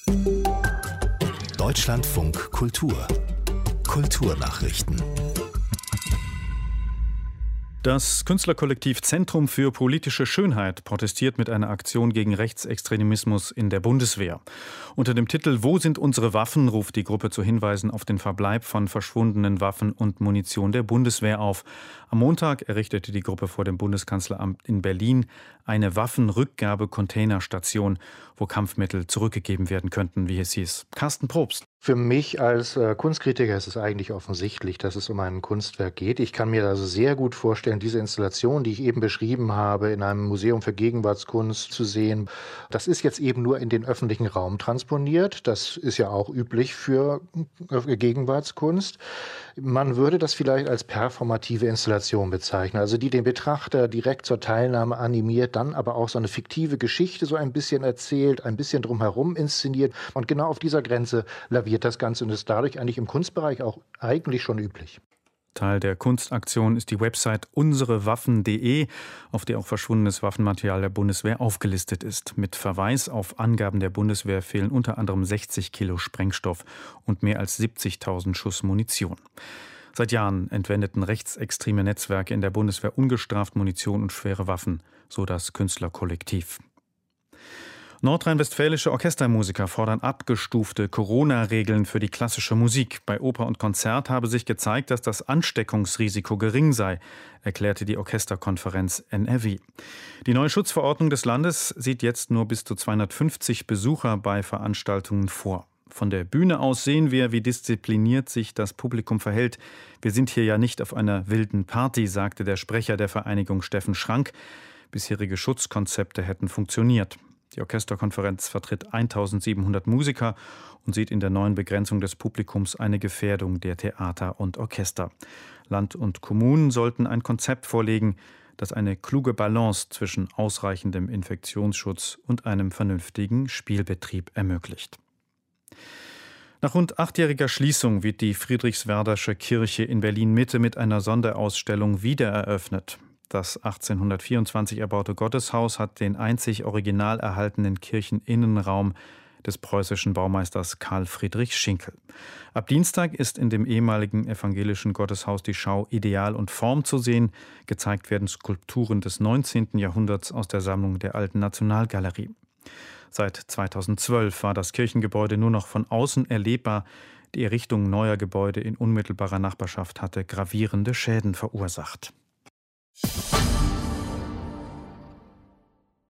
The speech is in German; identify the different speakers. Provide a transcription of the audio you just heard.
Speaker 1: Deutschlandfunk Kultur. Kulturnachrichten.
Speaker 2: Das Künstlerkollektiv Zentrum für politische Schönheit protestiert mit einer Aktion gegen Rechtsextremismus in der Bundeswehr. Unter dem Titel »Wo sind unsere Waffen?« ruft die Gruppe zu Hinweisen auf den Verbleib von verschwundenen Waffen und Munition der Bundeswehr auf. Am Montag errichtete die Gruppe vor dem Bundeskanzleramt in Berlin eine Waffenrückgabe-Containerstation, wo Kampfmittel zurückgegeben werden könnten, wie es hieß. Carsten Probst.
Speaker 3: Für mich als Kunstkritiker ist es eigentlich offensichtlich, dass es um ein Kunstwerk geht. Ich kann mir also sehr gut vorstellen, diese Installation, die ich eben beschrieben habe, in einem Museum für Gegenwartskunst zu sehen. Das ist jetzt eben nur in den öffentlichen Raum transponiert. Das ist ja auch üblich für Gegenwartskunst. Man würde das vielleicht als performative Installation bezeichnen, also die den Betrachter direkt zur Teilnahme animiert, dann aber auch so eine fiktive Geschichte so ein bisschen erzählt, ein bisschen drumherum inszeniert. Und genau auf dieser Grenze laviert das Ganze und ist dadurch eigentlich im Kunstbereich auch eigentlich schon üblich.
Speaker 2: Teil der Kunstaktion ist die Website unserewaffen.de, auf der auch verschwundenes Waffenmaterial der Bundeswehr aufgelistet ist. Mit Verweis auf Angaben der Bundeswehr fehlen unter anderem 60 Kilo Sprengstoff und mehr als 70.000 Schuss Munition. Seit Jahren entwendeten rechtsextreme Netzwerke in der Bundeswehr ungestraft Munition und schwere Waffen, so das Künstlerkollektiv. Nordrhein-westfälische Orchestermusiker fordern abgestufte Corona-Regeln für die klassische Musik. Bei Oper und Konzert habe sich gezeigt, dass das Ansteckungsrisiko gering sei, erklärte die Orchesterkonferenz NRW. Die neue Schutzverordnung des Landes sieht jetzt nur bis zu 250 Besucher bei Veranstaltungen vor. Von der Bühne aus sehen wir, wie diszipliniert sich das Publikum verhält. Wir sind hier ja nicht auf einer wilden Party, sagte der Sprecher der Vereinigung Steffen Schrank. Bisherige Schutzkonzepte hätten funktioniert. Die Orchesterkonferenz vertritt 1700 Musiker und sieht in der neuen Begrenzung des Publikums eine Gefährdung der Theater und Orchester. Land und Kommunen sollten ein Konzept vorlegen, das eine kluge Balance zwischen ausreichendem Infektionsschutz und einem vernünftigen Spielbetrieb ermöglicht. Nach rund 8-jähriger Schließung wird die Friedrichswerdersche Kirche in Berlin-Mitte mit einer Sonderausstellung wiedereröffnet. Das 1824 erbaute Gotteshaus hat den einzig original erhaltenen Kircheninnenraum des preußischen Baumeisters Karl Friedrich Schinkel. Ab Dienstag ist in dem ehemaligen evangelischen Gotteshaus die Schau Ideal und Form zu sehen. Gezeigt werden Skulpturen des 19. Jahrhunderts aus der Sammlung der Alten Nationalgalerie. Seit 2012 war das Kirchengebäude nur noch von außen erlebbar. Die Errichtung neuer Gebäude in unmittelbarer Nachbarschaft hatte gravierende Schäden verursacht.